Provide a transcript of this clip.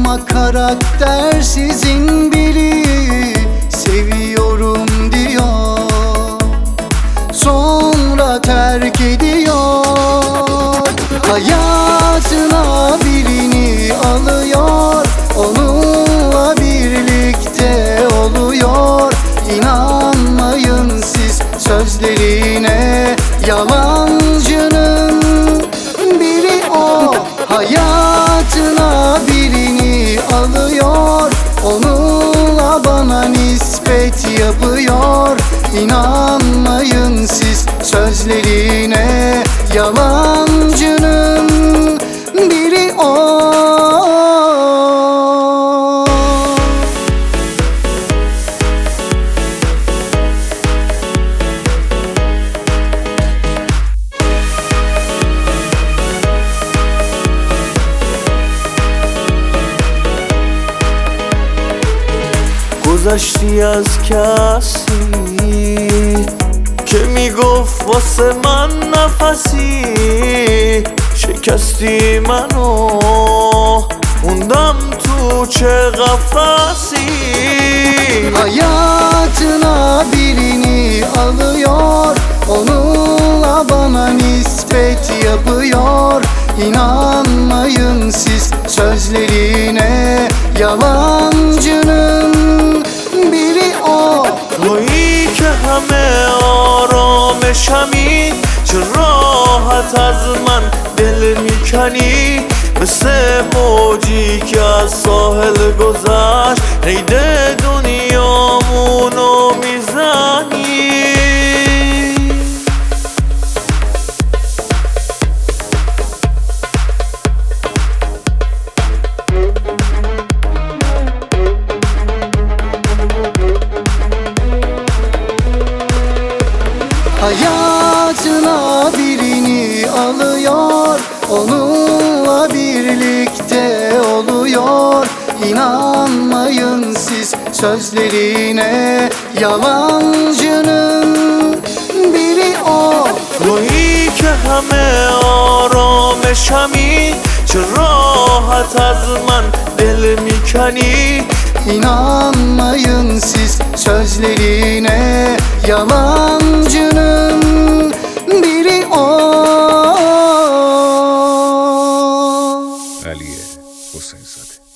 Ama karaktersizin biri seviyorum diyor, sonra terk ediyor. Hayatına birini alıyor, onunla birlikte oluyor. İnanmayın siz sözlerine, yalancının biri o. Hayatına birini alıyor, onunla bana nispet yapıyor. İnanmayın siz sözlerine, yalancının biri o. گذشتی از کسی که میگفت واسه من نفسی، شکستی منو موندم تو چه قفسی. Hayatına birini alıyor, onunla bana nispet yapıyor. İnanmayın siz sözlerine, yalancının biri o. تویی که همه آرامشمی، چه راحت از من دل میکنی. مثل موجی که از ساحل گذشت، قید دنیامونو میزنی. Hayatına birini alıyor, onunla birlikte oluyor. İnanmayın siz sözlerine, yalancının biri o. تویی که همه آرامشمی، چه راحت از من دل میکنی. İnanmayın siz sözlerine, yalancının biri o. Aliye Hüseyin Zade.